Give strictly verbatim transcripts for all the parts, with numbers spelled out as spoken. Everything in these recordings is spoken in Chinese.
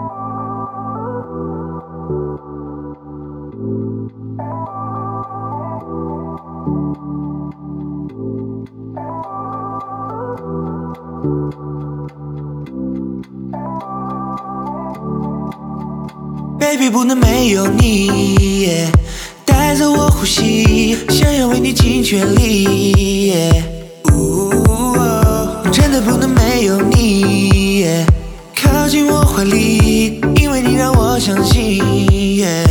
Baby 不能没有你， yeah, 带着我呼吸，想要为你尽全力， yeah, 真的不能没有你， yeah, 靠近我怀里，因为你让我相信， yeah,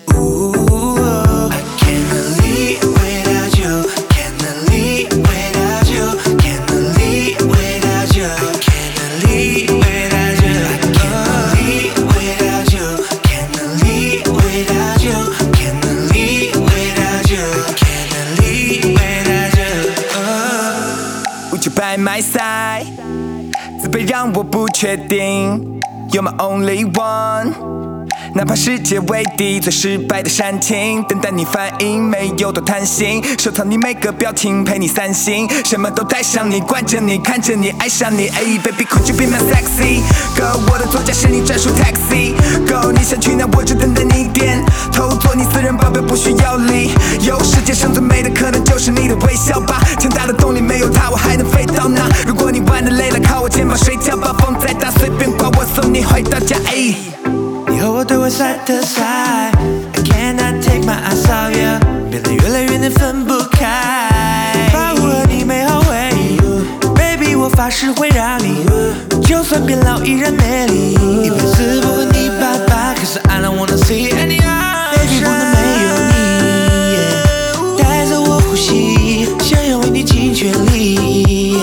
I can't live without you, can't live without you, can't live without you, can't live without you, can't live without you, can't live without you, can't live without you, can't live without you. Would you by my side? 自卑让我不确定 You're my only one 哪怕世界为敌，最失败的煽情，等待你反应，没有多贪心，收藏你每个表情，陪你散心，什么都带上你，惯着你，看着你，爱上你，哎 ，baby could you be my sexy girl？ 我的座驾是你专属 taxi girl， 你想去哪我就等待你点头，做你私人保镖不需要礼由，世界上最美的可能就是你的微笑吧，强大的动力没有它我还能飞到哪？如果你玩得累了，靠我肩膀睡觉吧，风再大随便刮，我送你回到家，哎。 你和我对我 side to side I cannot take my eyes off you 变得越来越难分不开保护了你美好回忆 Baby 我发誓会让你就算变老依然美丽一辈子不和你拜拜 Cause I don't wanna see any other Baby 不能没有你 yeah, 带着我呼吸想要为你尽全力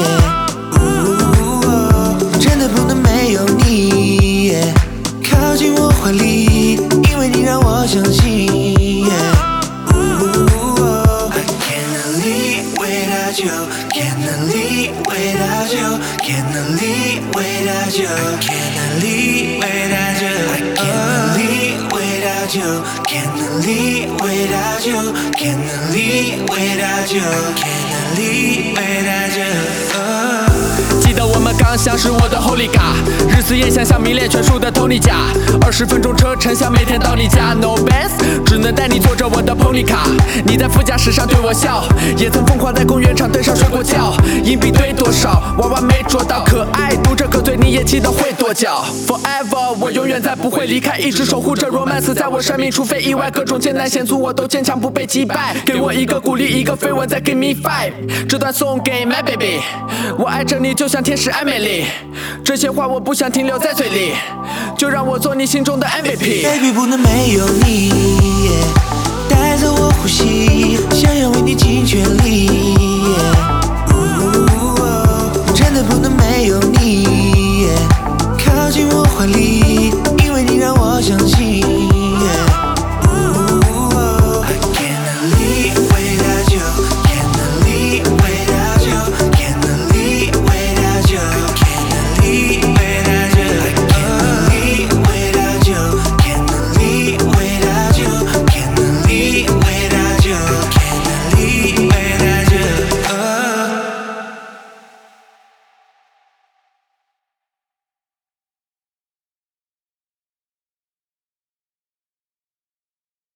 yeah, 真的不能没有你 yeah, 靠近我怀里，因为你让我相信。Yeah, I can't live without you, can't live without you, can't live without you, can't live without you, I can't live without you, can't live without you, can't live without you, can't live without you. 记得我们刚相识，我的 Holy God， 日思夜想像迷恋全数的 Tony 家，二十分钟车程想每天到你家 ，No Benz， 只能带你坐着我的 Pony 卡，你在副驾驶上对我笑，也曾疯狂在公园场登上睡过觉，硬币堆多少，娃娃没捉到，可爱读着歌，对你也记得会跺脚 ，Forever， 我永远再不会离开，一直守护着 Romance， 在我生命，除非意外，各种艰难险阻我都坚强不被击败，给我一个鼓励，一个飞吻，再 Give me five， 这段送给 My Baby， 我爱着你就像天使爱美丽，这些话我不想停留在嘴里，就让我做你心中的 M V P。Baby 不能没有你， yeah, 带着我呼吸，想要为你尽全力。Yeah,